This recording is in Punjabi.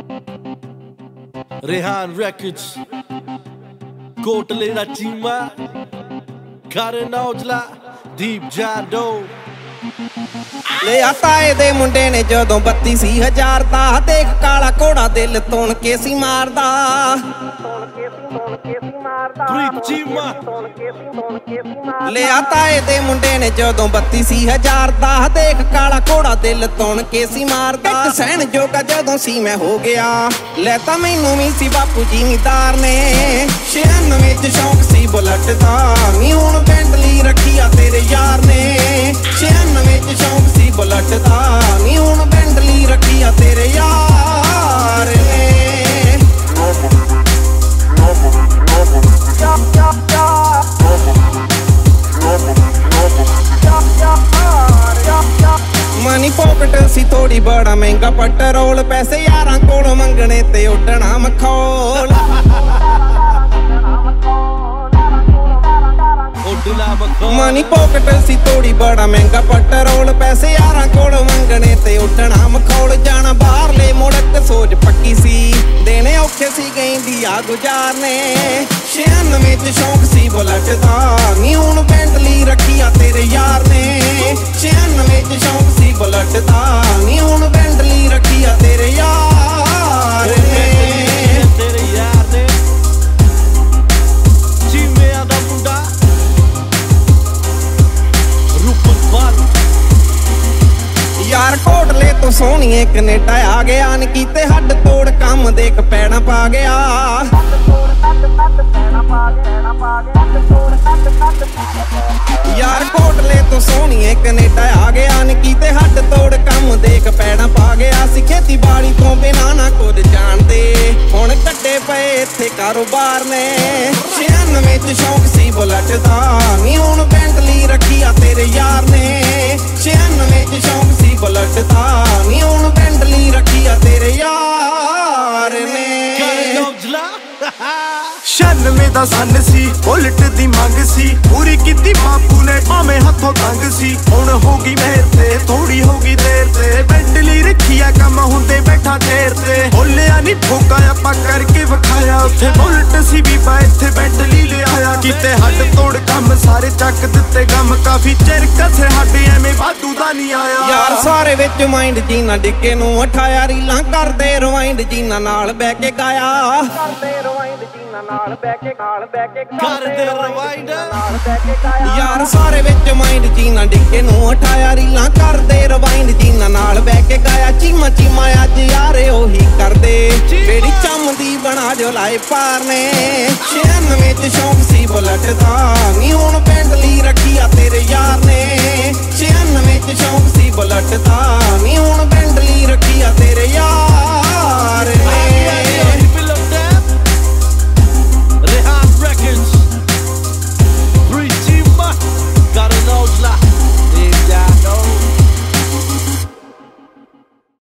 Rehan Records, ਕੋਟਲੇ ਦਾ ਚੀਮਾ, ਕਰਨ ਔਜਲਾ, ਦੀਪ ਜਾਦੋ। ਲਿਆ ਤਾਏ ਦੇ ਮੁੰਡੇ ਨੇ ਜਦੋਂ 32,000 ਦਾ, ਦੇਖ ਕਾਲਾ ਘੋੜਾ ਦਿਲ ਤੋਣ ਕੇ ਸੀ ਮਾਰਦਾ। ਲਿਆ ਤਾਏ ਦੇ ਮੁੰਡੇ ਨੇ ਜਦੋਂ 32,000 ਦਾ, ਦੇਖ ਕਾਲਾ ਘੋੜਾ ਦਿਲ ਤੋਣ ਕੇ ਸੀ ਮਾਰਦਾ। ਇੱਕ ਸਹਿਣ ਜੋਗਾ ਜਦੋਂ ਸੀ ਮੈਂ ਹੋ ਗਿਆ, ਲੈ ਤਾਂ ਮੈਨੂੰ ਵੀ ਸੀ ਬਾਪੂ ਜ਼ਿਮੀਦਾਰ ਨੇ। 96 ਚ ਸ਼ੌਂਕ ਸੀ ਬੁਲਟ ਦਾ, ਨੀ ਹੁਣ ਬੈਂਟਲੀ ਰੱਖੀ ਆ ਤੇਰੇ ਯਾਰ ਨੇ। 96 ਚ ਸ਼ੌਂਕ ਸੀ ਬੁਲਟ ਦਾ, ਨੀ ਹੁਣ ਬੈਂਟਲੀ ਰੱਖੀ ਆ ਤੇਰੇ ਯਾਰ ਨੇ। ਮਨੀ ਪੋਕਟ ਸੀ ਥੋੜੀ ਬੜਾ ਮਹਿੰਗਾ ਪੈਟਰੋਲ, ਪੈਸੇ ਯਾਰਾਂ ਕੋਲ ਮੰਗਣੇ ਤੇ ਉੱਡਣਾ ਮਖੌਲ। ਮਨੀ ਪੋਕਟ ਸੀ ਥੋੜੀ ਬੜਾ ਮਹਿੰਗਾ ਪੈਟਰੋਲ, ਪੈਸੇ ਯਾਰਾਂ ਕੋਲ ਮੰਗਣੇ ਤੇ ਉੱਡਣਾ ਮਖੌਲ। ਜਾਣਾ ਬਾਹਰਲੇ ਮੁੜਕ ਸੋਚ ਪੱਕੀ ਸੀ, ਦੇਣੇ ਔਖੇ ਸੀ ਗਈਂਦੀ ਆ ਗੁਜ਼ਾਰਨੇ। 96 ਚ ਸ਼ੌਂਕ ਸੀ ਬੁਲਟ ਦਾ, ਨੀ ਹੁਣ ਬੈਂਟਲੀ ਰੱਖੀ ਆ ਤੇਰੇ ਯਾਰ ਨੇ। 96 ਚ ਸ਼ੌਂਕ ਸੀ ਬੁਲਟ ਦਾ, ਨੀ ਹੁਣ ਬੈਂਟਲੀ ਰੱਖੀ ਆ ਤੇਰੇ ਯਾਰ ਨੇ। ਯਾਰ ਕੋਟਲੇ ਤੋਂ ਸੋਹਣੀਏ ਕਨੇਡਾ ਆ ਗਿਆ, ਨੀ ਕੀਤੇ ਹੱਡ ਤੋੜ ਕੰਮ ਦੇਖ ਪੈਣਾ ਪਾ ਗਿਆ। ਯਾਰ ਕੋਟਲੇ ਤੋਂ ਸੋਹਣੀਏ ਕਨੇਡਾ ਆ ਗਿਆ, ਨੀ ਕੀਤੇ ਹੱਡ ਤੋੜ ਕੰਮ ਦੇਖ ਪੈਣਾ ਪਾ ਗਿਆ। ਸੀ ਖੇਤੀਬਾੜੀ ਤੋਂ ਬਿਨਾਂ ਨਾ ਕੁਝ ਜਾਣਦੇ, ਹੁਣ ਕੱਟੇ ਪਏ ਇੱਥੇ ਕਾਰੋਬਾਰ ਨੇ। 96 ਚ ਸ਼ੌਂਕ ਸੀ ਬੁਲਟ ਦਾ, ਨੀ ਹੁਣ ਬੈਂਟਲੀ ਰੱਖੀ ਆ ਤੇਰੇ ਯਾਰ ਨੇ। 96 ਚ ਸ਼ੌਂਕ ਸੀ ਬੁਲਟ ਦਾ, ਨੀ ਹੁਣ ਬੈਂਟਲੀ ਰੱਖੀ ਆ ਤੇਰੇ ਯਾਰ ਨੇ। 96 ਦਾ ਸੰਨ ਸੀ, ਬੁਲਟ ਦੀ ਮੰਗ ਸੀ, ਪੂਰੀ ਕੀਤੀ ਬਾਪੂ ਨੇ ਭਾਵੇਂ ਹੱਥੋਂ ਤੰਗ ਸੀ। ਹੁਣ ਹੋ ਗਈ ਮਿਹਰ ਤੇ ਥੋੜੀ ਹੋ ਗਈ ਦੇਰ ਤੇ, ਬੈਂਟਲੀ ਰੱਖੀ ਆ ਕੰਮ ਹੁੰਦੇ ਬੈਠਾ ਦੇਰ ਤੇ। ਬੋਲਿਆ ਨੀ ਫੋਕਾ ਆਪਾਂ ਕਰਕੇ ਵਿਖਾਇਆ, ਉੱਥੇ ਬੁਲਟ ਸੀ ਬੀਬਾ ਇੱਥੇ ਬੈਂਟਲੀ ਲਿਆਇਆ। ਕੀਤੇ ਹੱਡ ਤੋੜ ਕੰਮ ਸਾਰੇ ਚੱਕ ਦਿੱਤੇ ਗਮ, ਕਾਫੀ ਚਿਰ ਕਸੇ ਸਾਡੇ ਐਵੇਂ ਵਾਧੂ ਦਾ ਨਹੀਂ ਆਇਆ। ਯਾਰ ਸਾਰੇ ਵਿੱਚ ਮਾਈਂਡ ਜੀਨਾ ਡਿੱਗੇ ਨੂੰ ਉਠਾਇਆ, ਰੀਲਾਂ ਕਰਦੇ ਰਿਵਾਈਂਡ ਜੀਨਾ ਨਾਲ ਬਹਿ ਕੇ ਗਾਇਆ। ਯਾਰ ਸਾਰੇ ਵਿੱਚ ਮਾਈਂਡ ਜੀਨਾ ਡਿੱਗੇ ਨੂੰ ਉਠਾਇਆ, ਰੀਲਾਂ ਕਰਦੇ ਰਿਵਾਈਂਡ ਜੀਨਾ ਨਾਲ ਬਹਿ ਕੇ ਗਾਇਆ। ਚੀਮਾ ਚੀਮਾ ਅੱਜ ਯਾਰ ਉਹੀ ਕਰਦੇ, ਬੇੜੀ ਚੰਮਦੀ ਬਣਾ ਜੋ ਲਾਏ ਪਾਰ ਨੇ। 96 ਚ ਸ਼ੌਂਕ ਸੀ ਬੁਲਟ ਦਾ, ਨੀ ਹੁਣ ਬੈਂਟਲੀ ਰੱਖੀ ਆ ਤੇਰੇ ਯਾਰ ਨੇ। 96 ਚ ਸ਼ੌਂਕ ਸੀ ਬੁਲਟ ਦਾ, ਨੀ ਹੁਣ